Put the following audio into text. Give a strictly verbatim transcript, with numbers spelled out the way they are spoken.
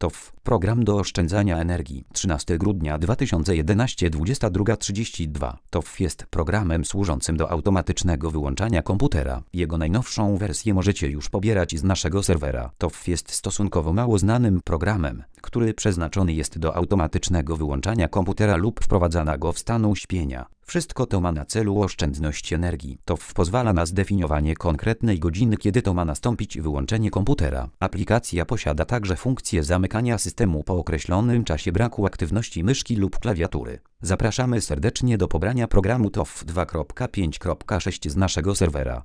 T O F. Program do oszczędzania energii. trzynastego grudnia dwa tysiące jedenastego, dwudziesta druga trzydzieści dwa. T O F jest programem służącym do automatycznego wyłączania komputera. Jego najnowszą wersję możecie już pobierać z naszego serwera. T O F jest stosunkowo mało znanym programem, który przeznaczony jest do automatycznego wyłączania komputera lub wprowadzania go w stan uśpienia. Wszystko to ma na celu oszczędność energii. T O F pozwala na zdefiniowanie konkretnej godziny, kiedy to ma nastąpić wyłączenie komputera. Aplikacja posiada także funkcję zamykania systemu po określonym czasie braku aktywności myszki lub klawiatury. Zapraszamy serdecznie do pobrania programu T O F dwa kropka pięć kropka sześć z naszego serwera.